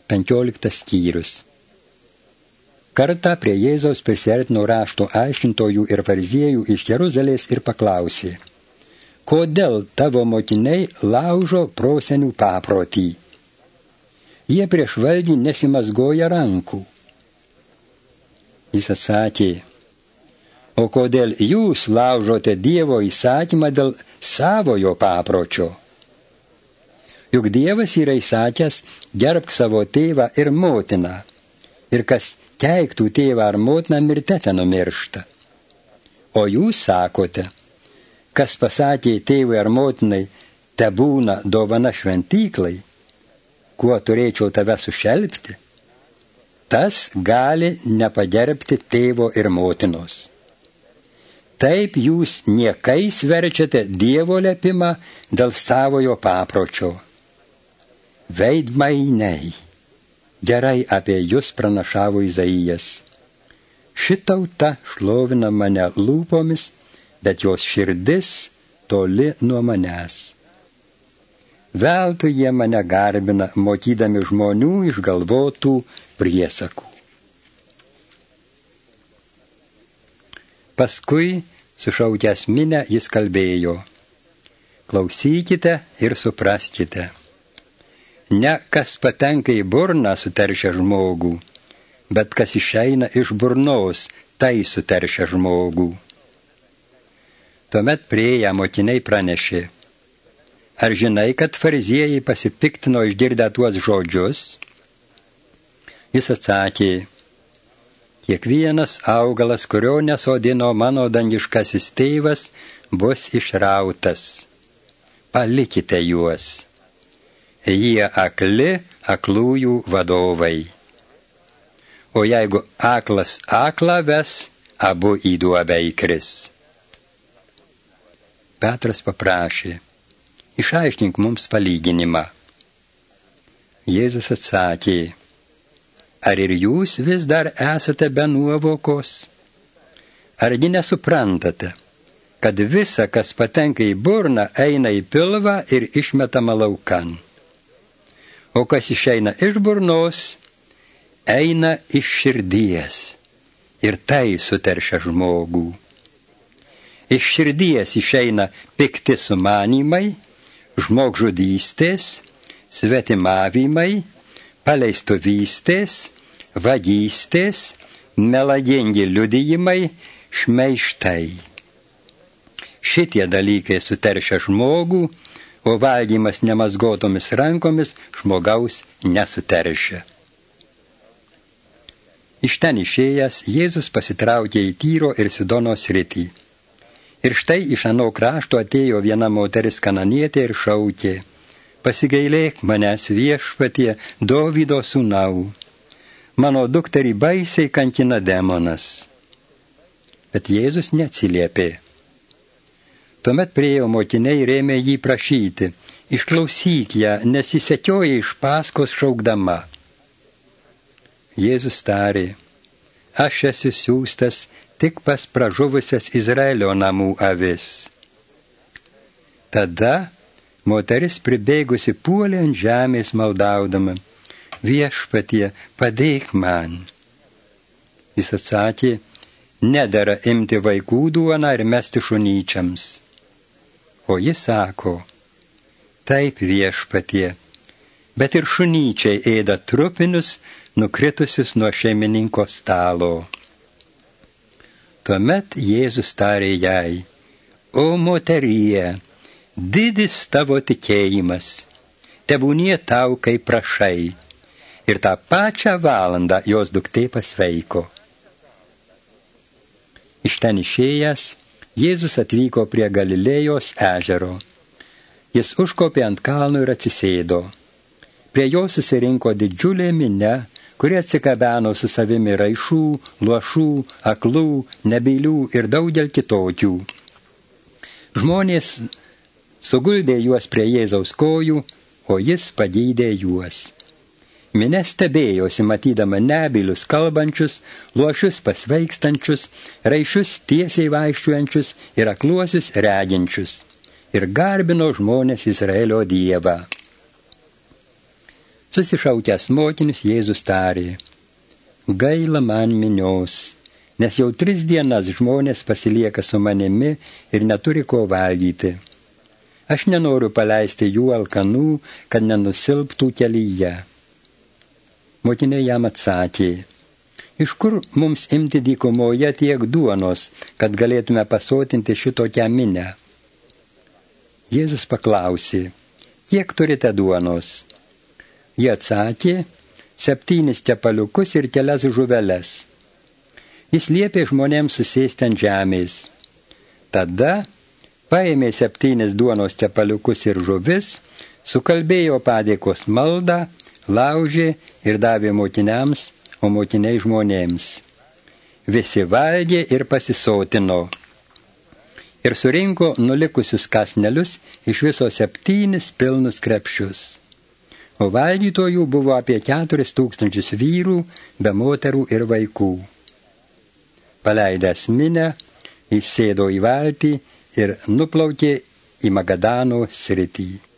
15 skyrius. Kartą prie Jėzaus prisiartino rašto aiškintojų ir fariziejų iš Jeruzalės ir paklausė: kodėl tavo mokiniai laužo prosenių paprotį? Jie prieš valgį nesimazgoja rankų. Jis atsakė: o kodėl jūs laužote Dievo įsakymą dėl savojo papročio? Juk Dievas yra įsakęs: gerbk savo tėvą ir motiną, ir kas keiktų tėvą ar motiną, mirte tenumiršta. O jūs sakote: kas pasakė tėvui ar motinai, tebūna dovana šventyklai, kuo turėčiau tave sušelpti, tas gali nepagerbti tėvo ir motinos. Taip jūs niekais verčiate Dievo liepimą dėl savojo papročio. Veidmainiai, gerai apie jus pranašavo Izaijas. Ši tauta šlovina mane lūpomis, bet jos širdis toli nuo manęs. Veltui jie mane garbina, mokydami žmonių išgalvotų priesakų. Paskui, sušaukęs minią, jis kalbėjo: klausykite ir supraskite. Ne kas patenka į burną suteršia žmogų, bet kas išeina iš burnos, tai suteršia žmogų. Tuomet priėję mokiniai pranešė: ar žinai, kad fariziejai pasipiktino išgirdę tuos žodžius? Jis atsakė: kiekvienas augalas, kurio nesodino mano dangiškasis tėvas, bus išrautas. Palikite juos. Jie akli, aklųjų vadovai. O jeigu aklas aklą ves, abu į duobę įkris. Petras paprašė: išaiškink mums palyginimą. Jėzus atsakė: ar ir jūs vis dar esate be nuovokos? Argi nesuprantate, kad visa, kas patenka į burną, eina į pilvą ir išmetama laukan? O kas išeina iš burnos, eina iš širdies, ir tai suteršia žmogų. Iš širdies išeina pikti sumanymai, žmogžudystės, svetimavimai, paleistuvystės, vagystės, melagingi liudijimai, šmeižtai. Šitie dalykai suteršia žmogų, o valgymas nemazgotomis rankomis žmogaus nesuteršia. Iš ten išėjęs, Jėzus pasitraukė į Tyro ir Sidono sritį. Ir štai iš ano krašto atėjo viena moteris kananietė ir šaukė: pasigailėk manęs, Viešpatie, Dovydo sūnau, mano dukterį baisiai kankina demonas. Bet Jėzus neatsiliepė. Tuomet priėjo mokiniai ir ėmė jį prašyti: išklausyk ją, nes jis sekioja iš paskos šaukdama. Jėzus tarė: aš esu siųstas tik pas pražuvusias Izraelio namų avis. Tada moteris pribėgusi puolė ant žemės maldaudama: Viešpatie, padėk man. Jis atsakė: nedera imti vaikų duoną ir mesti šunyčiams. O jis sako: taip, Viešpatie, bet ir šunyčiai ėda trupinius, nukritusius nuo šeimininko stalo. Tuomet Jėzus tarė jai: o moterie, didis tavo tikėjimas, tebūnie tau, kaip prašai. Ir tą pačią valandą jos duktė pasveiko. Iš ten išėjęs, Jėzus atvyko prie Galilėjos ežero. Jis užkopė ant kalno ir atsisėdo. Prie jo susirinko didžiulė minia, kuri atsikabeno su savimi raišų, luošų, aklų, nebylių ir daugel kitokių. Žmonės suguldė juos prie Jėzaus kojų, o jis pagydė juos. Minia stebėjosi, matydama nebylius kalbančius, luošius pasveikstančius, raišius tiesiai vaikščiojančius ir akluosius reginčius, ir garbino žmonės Izraelio Dievą. Susišaukęs mokinius, Jėzus tarė: gaila man minios, nes jau 3 dienas žmonės pasilieka su manimi ir neturi ko valgyti. Aš nenoriu paleisti jų alkanų, kad nenusilptų kelyje. Mokiniai jam atsakė: iš kur mums imti dykumoje tiek duonos, kad galėtume pasotinti šitokią minią? Jėzus paklausė: kiek turite duonos? Jie atsakė: 7 kepaliukus ir kelias žuveles. Jis liepė žmonėms susėsti ant žemės. Tada paėmė 7 duonos kepaliukus ir žuvis, sukalbėjo padėkos maldą, laužė ir davė mokiniams, o mokiniai žmonėms. Visi valgė ir pasisotino. Ir surinko nulikusius kąsnelius iš viso 7 pilnus krepšius. O valgytojų buvo apie 4000 vyrų, be moterų ir vaikų. Paleidęs minią, jis sėdo į valtį ir nuplaukė į Magadano sritį.